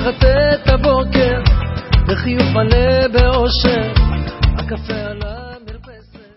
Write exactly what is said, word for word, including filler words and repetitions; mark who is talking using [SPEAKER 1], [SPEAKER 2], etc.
[SPEAKER 1] לקחת את הבוקר בחיוך מלא באושר, הקפה עליי